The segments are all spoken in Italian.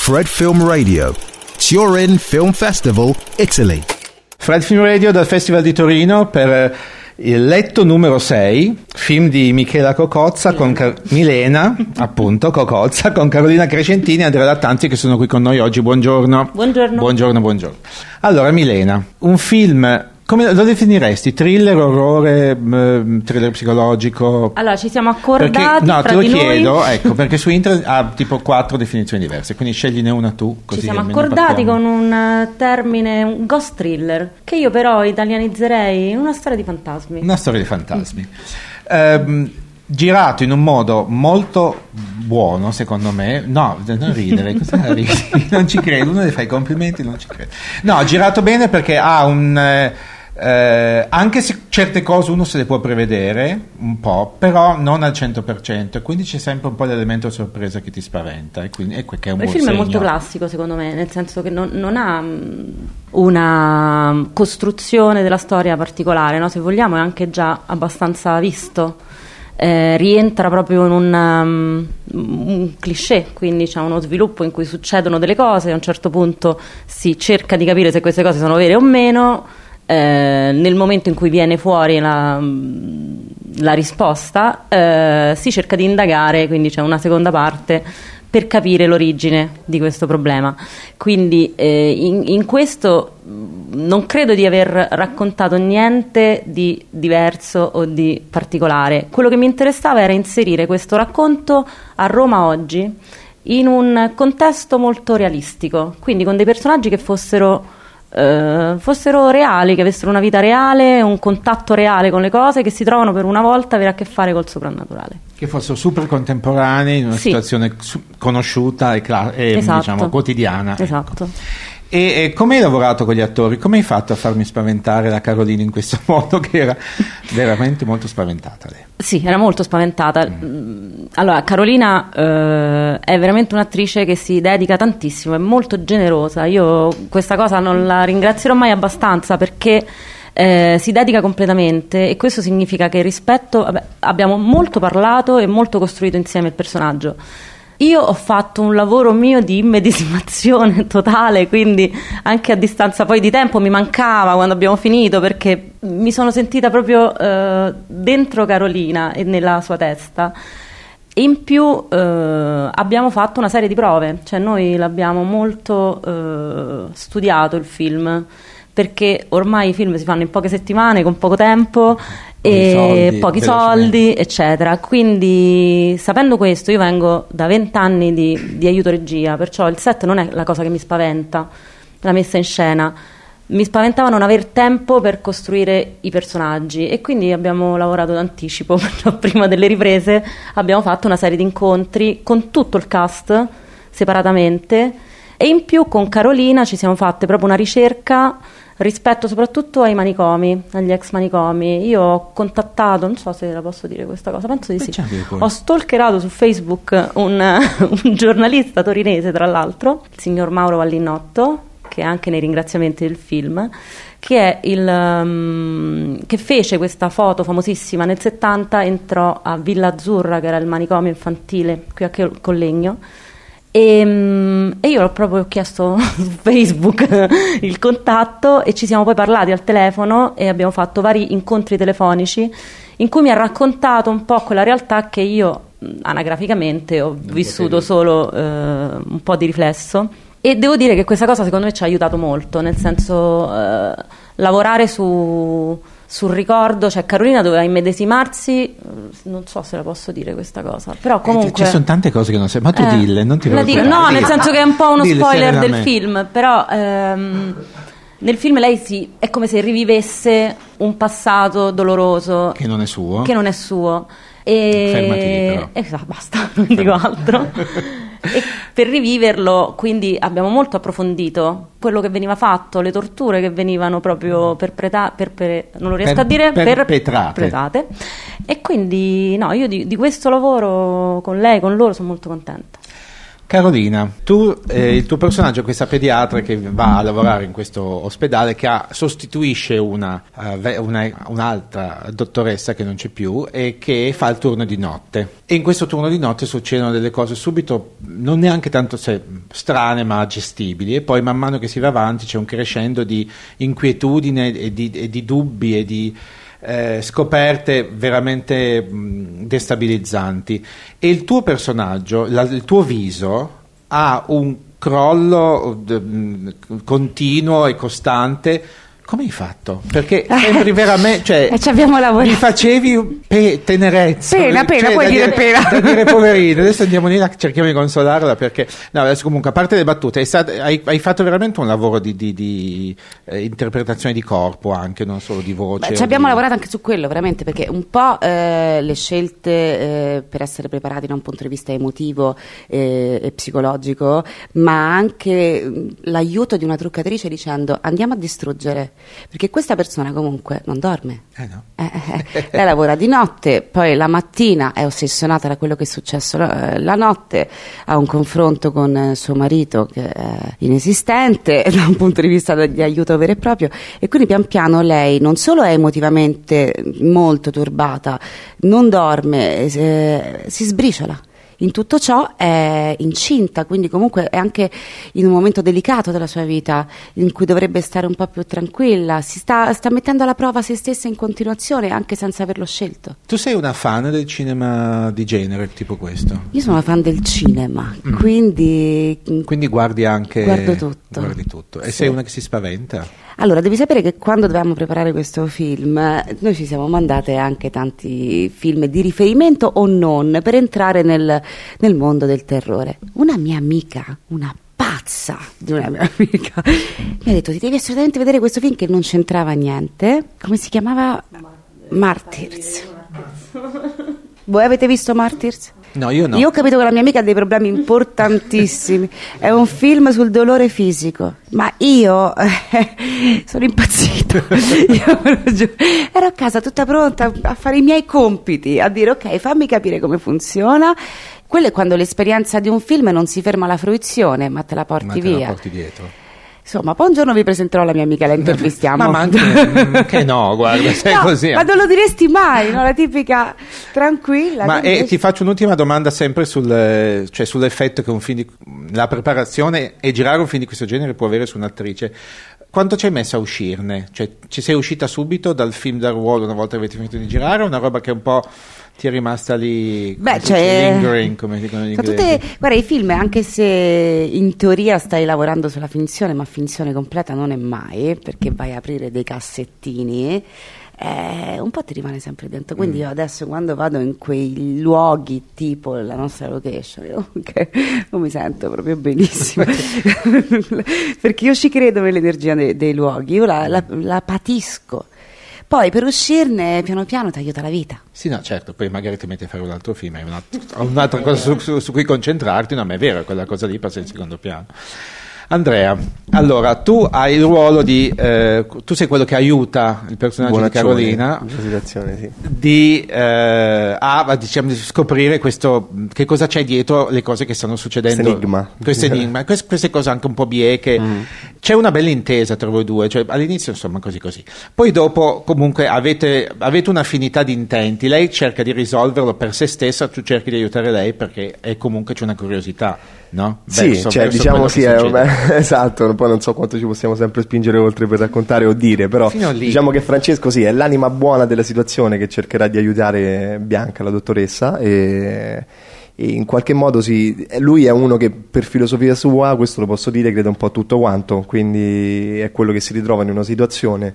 Fred Film Radio, Turin Film Festival, Italy. Fred Film Radio dal Festival di Torino per il letto numero 6, film di Michela Cocozza con Milena, appunto, Cocozza, con Carolina Crescentini e Andrea Lattanzi che sono qui con noi oggi. Buongiorno. Buongiorno. Allora, Milena, un film, come lo definiresti? Thriller, orrore, thriller psicologico? Allora, ci siamo accordati te lo chiedo, noi. ecco, perché su internet ha tipo 4 definizioni diverse, quindi scegliene una tu. Così ci siamo accordati con un termine, un ghost thriller, che io però italianizzerei in una storia di fantasmi. Una storia di fantasmi. Girato in un modo molto buono, secondo me. No, non ridere, cosa ridi? Non ci credo, uno le fa i complimenti, non ci credo. No, girato bene perché ha un... anche se certe cose uno se le può prevedere un po', però non al 100%, e quindi c'è sempre un po' l'elemento sorpresa che ti spaventa, e quindi ecco che è un buon film segno. è molto classico, secondo me, nel senso che non ha una costruzione della storia particolare, no? Se vogliamo è anche già abbastanza visto. Rientra proprio in un cliché, quindi c'è uno sviluppo in cui succedono delle cose, a un certo punto si cerca di capire se queste cose sono vere o meno. Nel momento in cui viene fuori la risposta, si cerca di indagare, quindi c'è una seconda parte per capire l'origine di questo problema. Quindi in questo non credo di aver raccontato niente di diverso o di particolare. Quello che mi interessava era inserire questo racconto a Roma oggi in un contesto molto realistico, quindi con dei personaggi che fossero reali, che avessero una vita reale, un contatto reale con le cose, che si trovano per una volta a avere a che fare col soprannaturale, che fossero super contemporanei in una situazione conosciuta e esatto. Diciamo quotidiana. Esatto. Ecco. E come hai lavorato con gli attori? Come hai fatto a farmi spaventare la Carolina in questo modo, che era veramente molto spaventata lei? Sì, era molto spaventata. Allora, Carolina è veramente un'attrice che si dedica tantissimo, è molto generosa. Io questa cosa non la ringrazierò mai abbastanza, perché si dedica completamente, e questo significa che abbiamo molto parlato e molto costruito insieme il personaggio. Io ho fatto un lavoro mio di immedesimazione totale, quindi anche a distanza poi di tempo mi mancava quando abbiamo finito, perché mi sono sentita proprio dentro Carolina e nella sua testa. E in più abbiamo fatto una serie di prove, cioè noi l'abbiamo molto studiato il film, perché ormai i film si fanno in poche settimane, con poco tempo e pochi soldi, eccetera. Quindi, sapendo questo, io vengo da 20 anni di aiuto regia, perciò il set non è la cosa che mi spaventa, la messa in scena. Mi spaventava non aver tempo per costruire i personaggi, e quindi abbiamo lavorato d'anticipo. Prima delle riprese abbiamo fatto una serie di incontri con tutto il cast separatamente, e in più con Carolina ci siamo fatte proprio una ricerca rispetto soprattutto ai manicomi, agli ex manicomi. Io ho contattato, non so se la posso dire questa cosa, penso di sì, ho stalkerato su Facebook un giornalista torinese, tra l'altro, il signor Mauro Vallinotto, che è anche nei ringraziamenti del film, che fece questa foto famosissima nel 70, entrò a Villa Azzurra, che era il manicomio infantile qui a Collegno, e io ho proprio chiesto su Facebook il contatto, e ci siamo poi parlati al telefono e abbiamo fatto vari incontri telefonici in cui mi ha raccontato un po' quella realtà che io anagraficamente ho vissuto solo un po' di riflesso. E devo dire che questa cosa secondo me ci ha aiutato molto, nel senso lavorare sul ricordo, cioè Carolina doveva immedesimarsi, non so se la posso dire questa cosa, però comunque ci sono tante cose che non sai, ma tu dille, non ti preoccupare. No, nel senso che è un po' uno spoiler del film, però nel film lei è come se rivivesse un passato doloroso che non è suo. E basta, non dico altro. E per riviverlo, quindi abbiamo molto approfondito quello che veniva fatto, le torture che venivano proprio perpetrate. E quindi no, io di questo lavoro con lei, con loro, sono molto contenta. Carolina, tu, il tuo personaggio è questa pediatra che va a lavorare in questo ospedale, che sostituisce un'altra dottoressa che non c'è più e che fa il turno di notte. E in questo turno di notte succedono delle cose subito, non neanche tanto strane ma gestibili, e poi man mano che si va avanti c'è un crescendo di inquietudine e di dubbi e di scoperte veramente destabilizzanti. E il tuo personaggio, il tuo viso ha un crollo continuo e costante. Come hai fatto? Perché sembri veramente, cioè, ci abbiamo lavorato. mi facevi tenerezza. Pena, puoi dire pena. Da dire poverina. Adesso andiamo lì, cerchiamo di consolarla, perché no, adesso comunque, a parte le battute, hai fatto veramente un lavoro di interpretazione di corpo, anche, non solo di voce. Ci abbiamo lavorato anche su quello, veramente, perché un po' le scelte per essere preparati da un punto di vista emotivo e psicologico, ma anche l'aiuto di una truccatrice dicendo andiamo a distruggere. Perché questa persona comunque non dorme. No. Lei lavora di notte, poi la mattina è ossessionata da quello che è successo la notte, ha un confronto con suo marito che è inesistente da un punto di vista di aiuto vero e proprio, e quindi pian piano lei non solo è emotivamente molto turbata, non dorme, si sbriciola. In tutto ciò è incinta, quindi comunque è anche in un momento delicato della sua vita in cui dovrebbe stare un po' più tranquilla, si sta mettendo alla prova se stessa in continuazione anche senza averlo scelto. Tu sei una fan del cinema di genere tipo questo? Io sono una fan del cinema, quindi guardi anche... Guardo tutto. Guardi tutto. E Sì. sei una che si spaventa? Allora, devi sapere che quando dovevamo preparare questo film, noi ci siamo mandate anche tanti film di riferimento o non, per entrare nel mondo del terrore. Una mia amica, una pazza di una mia amica, mi ha detto: ti devi assolutamente vedere questo film, che non c'entrava niente. Come si chiamava? Martyrs. Voi avete visto Martyrs? No, io no. Io ho capito che la mia amica ha dei problemi importantissimi. È un film sul dolore fisico, ma io sono impazzita. Ero a casa tutta pronta a fare i miei compiti, a dire ok, fammi capire come funziona. Quello è quando l'esperienza di un film non si ferma alla fruizione, ma te la porti via. La porti dietro. Insomma, poi un giorno vi presenterò la mia amica, la intervistiamo. Ma anche che no, guarda, sei no, così. Ma non lo diresti mai, no? La tipica tranquilla. Ma invece... ti faccio un'ultima domanda sempre sull'effetto che un film la preparazione e girare un film di questo genere può avere su un'attrice. Quanto ci hai messo a uscirne? Cioè, ci sei uscita subito dal film, dal ruolo, una volta che avete finito di girare, o una roba che un po' ti è rimasta lì, lingering, come dicono gli inglesi? Guarda, i film, anche se in teoria stai lavorando sulla finzione, ma finzione completa non è mai, perché vai a aprire dei cassettini, un po' ti rimane sempre dentro. Quindi io adesso, quando vado in quei luoghi tipo la nostra location, io non mi sento proprio benissimo perché io ci credo nell'energia dei luoghi, io la patisco. Poi per uscirne piano piano ti aiuta la vita. Sì, no, certo, poi magari ti metti a fare un altro film, hai un'altra cosa su cui concentrarti. No, ma è vero, quella cosa lì passa in secondo piano. Andrea, allora, tu hai il ruolo tu sei quello che aiuta il personaggio di Carolina sì. a scoprire che cosa c'è dietro le cose che stanno succedendo. Questo enigma, queste cose anche un po' bieche. C'è una bella intesa tra voi due, cioè all'inizio insomma così. Poi dopo comunque avete un'affinità di intenti, lei cerca di risolverlo per se stessa, tu cerchi di aiutare lei perché comunque c'è una curiosità. No? Sì, diciamo sì, esatto, poi non so quanto ci possiamo sempre spingere oltre per raccontare o dire, però diciamo che Francesco sì, è l'anima buona della situazione che cercherà di aiutare Bianca, la dottoressa, e in qualche modo lui è uno che per filosofia sua, questo lo posso dire, crede un po' a tutto quanto, quindi è quello che si ritrova in una situazione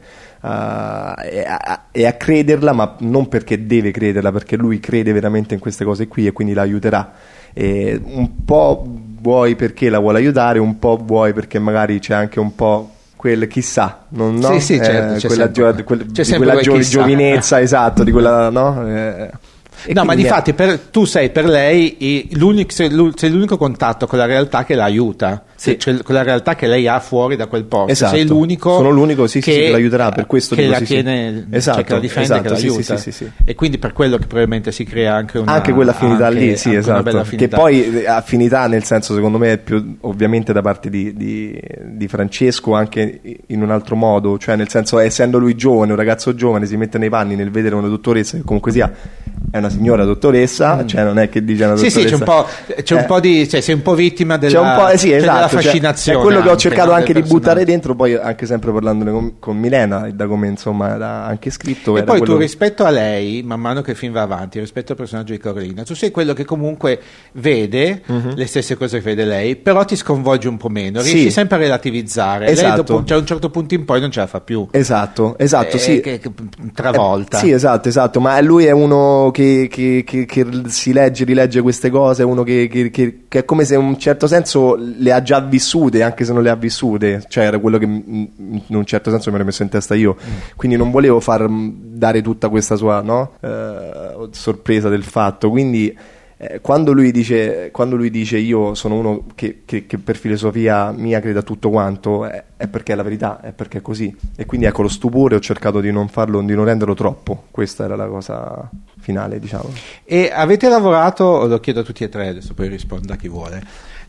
e a crederla, ma non perché deve crederla, perché lui crede veramente in queste cose qui e quindi la aiuterà. E un po' vuoi perché la vuole aiutare, un po' vuoi perché magari c'è anche un po' quel chissà, no? Sì, certo, quella giovinezza, esatto, di quella, no? No, ma difatti tu sei per lei l'unico contatto con la realtà che la aiuta, cioè con la realtà che lei ha fuori da quel posto. Esatto. Sei l'unico. Sono l'unico che l'aiuterà, per questo che la tiene, esatto, cioè che la difende, che la aiuta. Sì. E quindi per quello che probabilmente si crea anche quell'affinità lì, sì, esatto. Una bella affinità. Che poi affinità nel senso, secondo me, è più ovviamente da parte di Francesco, anche in un altro modo, cioè nel senso, essendo lui giovane, un ragazzo giovane, si mette nei panni nel vedere una dottoressa che comunque sia è una signora dottoressa, cioè non è che dice una dottoressa. Sì, c'è un po' di, cioè sei un po' vittima della, c'è un po', sì, esatto, della fascinazione. È quello che ho cercato anche di buttare dentro, poi anche sempre parlandone con Milena, da come insomma era anche scritto. E era poi quello tu rispetto a lei, man mano che il film va avanti, rispetto al personaggio di Carolina, tu sei quello che comunque vede le stesse cose che vede lei, però ti sconvolge un po' meno, riesci sempre a relativizzare. Esatto. Lei dopo, cioè, a un certo punto in poi non ce la fa più. Esatto, sì. Che travolta. Sì, esatto, ma lui è uno che si rilegge queste cose, è uno che è come se in un certo senso le ha già vissute, anche se non le ha vissute, cioè era quello che in un certo senso mi ero messo in testa io, quindi non volevo far dare tutta questa sua sorpresa del fatto, quindi quando lui dice io sono uno che per filosofia mia crede a tutto quanto, è perché è la verità, è perché è così, e quindi ecco, lo stupore ho cercato di non renderlo troppo, questa era la cosa finale, diciamo. E avete lavorato, lo chiedo a tutti e tre, adesso poi risponda chi vuole,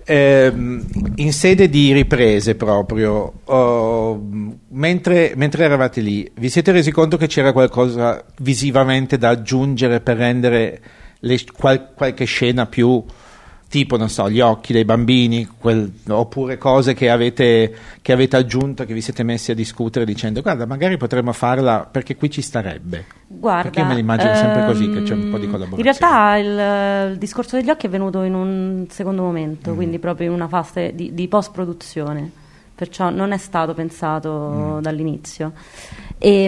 in sede di riprese proprio, mentre eravate lì, vi siete resi conto che c'era qualcosa visivamente da aggiungere per rendere qualche scena più, tipo non so, gli occhi dei bambini, oppure cose che avete aggiunto, che vi siete messi a discutere dicendo guarda, magari potremmo farla perché qui ci starebbe? Guarda, perché io me l'immagino sempre così, che c'è un po' di collaborazione. In realtà il discorso degli occhi è venuto in un secondo momento, quindi proprio in una fase di post-produzione, perciò non è stato pensato dall'inizio. E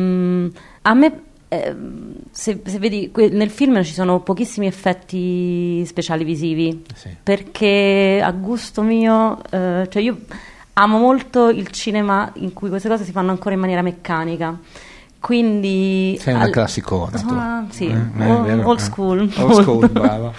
a me se vedi nel film ci sono pochissimi effetti speciali visivi, perché a gusto mio, cioè io amo molto il cinema in cui queste cose si fanno ancora in maniera meccanica, quindi sei una classicona tu. Sì, old school, brava.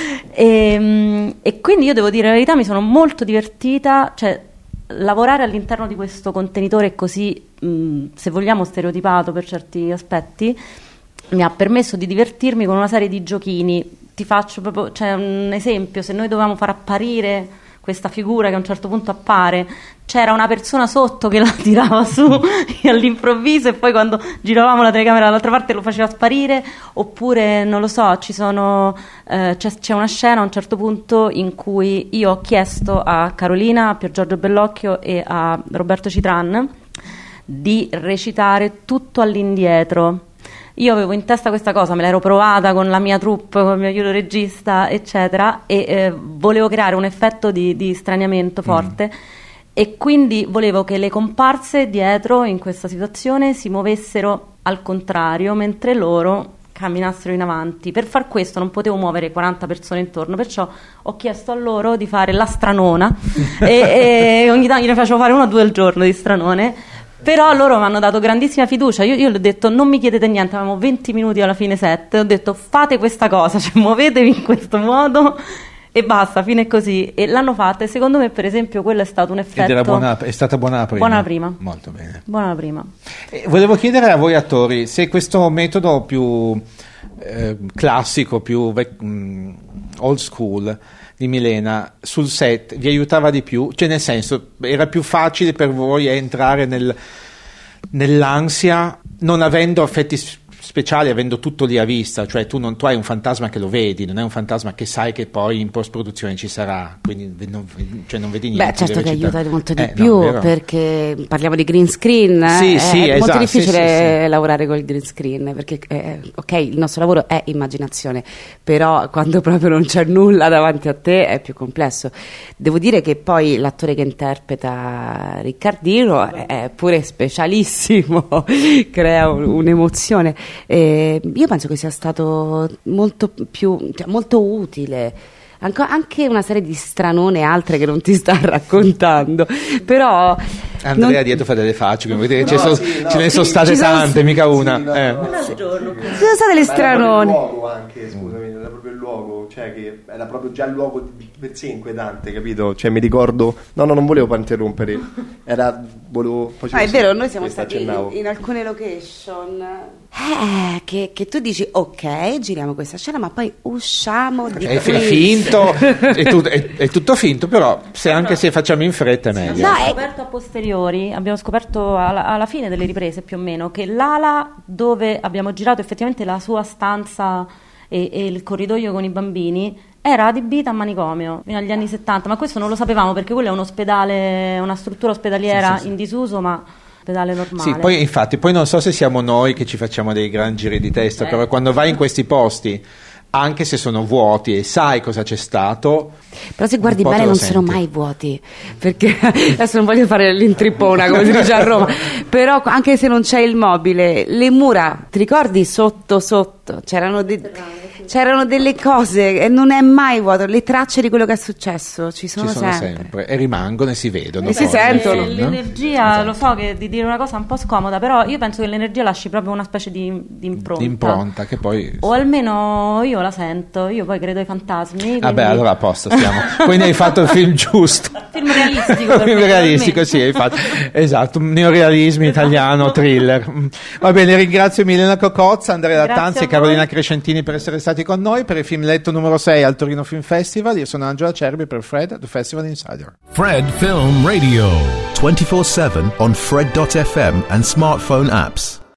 E quindi io devo dire la verità, mi sono molto divertita, cioè lavorare all'interno di questo contenitore così, se vogliamo, stereotipato per certi aspetti, mi ha permesso di divertirmi con una serie di giochini. Ti faccio proprio, cioè, un esempio: se noi dovevamo far apparire questa figura che a un certo punto appare, c'era una persona sotto che la tirava su all'improvviso, e poi quando giravamo la telecamera dall'altra parte lo faceva sparire. Oppure, non lo so, c'è una scena a un certo punto in cui io ho chiesto a Carolina, a Pier Giorgio Bellocchio e a Roberto Citran di recitare tutto all'indietro. Io avevo in testa questa cosa, me l'ero provata con la mia troupe, con il mio aiuto regista, eccetera, e volevo creare un effetto di straniamento forte, e quindi volevo che le comparse dietro in questa situazione si muovessero al contrario, mentre loro camminassero in avanti. Per far questo non potevo muovere 40 persone intorno, perciò ho chiesto a loro di fare la stranona e ogni tanto gliene facevo fare 1 o 2 al giorno di stranone. Però loro mi hanno dato grandissima fiducia. Io gli ho detto non mi chiedete niente, avevamo 20 minuti alla fine set, ho detto fate questa cosa, cioè muovetevi in questo modo e basta, fine così. E l'hanno fatta, e secondo me per esempio quello è stato un effetto. È stata buona la prima? Buona la prima. Molto bene. Buona la prima. Volevo chiedere a voi attori se questo metodo più classico, più old school di Milena sul set vi aiutava di più, cioè nel senso era più facile per voi entrare nell'ansia non avendo effetti speciali, avendo tutto lì a vista, cioè tu hai un fantasma che lo vedi, non è un fantasma che sai che poi in post-produzione ci sarà, quindi non vedi niente. Beh, certo che aiuta molto di più, perché parliamo di green screen, è molto difficile lavorare col green screen, perché ok, il nostro lavoro è immaginazione, però quando proprio non c'è nulla davanti a te è più complesso. Devo dire che poi l'attore che interpreta Riccardino è pure specialissimo, crea un'emozione. Io penso che sia stato molto utile, anche una serie di stranone altre che non ti sta raccontando, però Andrea dietro fa delle facce, ce ne sono state tante, mica una. Ci sono state le stranone. Anche, scusami, era proprio il luogo. cioè che era proprio già il luogo di per sé inquietante, capito? Cioè mi ricordo, no non volevo poi interrompere, volevo è vero, noi siamo stati in alcune location che tu dici ok, giriamo questa scena, ma poi usciamo di qui. È finto, è tutto finto, però anche se facciamo in fretta è meglio. Abbiamo scoperto a posteriori, abbiamo scoperto alla fine delle riprese più o meno, che l'ala dove abbiamo girato effettivamente la sua stanza e il corridoio con i bambini era adibita a manicomio fino agli anni 70, ma questo non lo sapevamo perché quello è un ospedale, una struttura ospedaliera in disuso, ma ospedale normale. Sì, poi infatti, poi non so se siamo noi che ci facciamo dei gran giri di testa, però quando vai in questi posti, anche se sono vuoti e sai cosa c'è stato, però se guardi bene non sono mai vuoti, perché adesso non voglio fare l'intrippona come si dice a Roma, però anche se non c'è il mobile, le mura, ti ricordi sotto c'erano delle cose e non è mai vuoto, le tracce di quello che è successo ci sono sempre e rimangono e si vedono e si sentono. L'energia, lo so che di dire una cosa un po' scomoda, però io penso che l'energia lasci proprio una specie di impronta che poi, o almeno io la sento, io poi credo ai fantasmi, quindi... Vabbè, allora a posto stiamo. Quindi hai fatto il film giusto, film realistico, film realistico, sì, hai fatto, esatto, un neorealismo italiano, thriller. Va bene, ringrazio Milena Cocozza, Andrea Lattanzi e Carolina Crescentini per essere stati con noi per il film letto numero 6 al Torino Film Festival. Io sono Angelo Acerbi per Fred, The Festival Insider. Fred Film Radio 24/7 on Fred.fm and smartphone apps.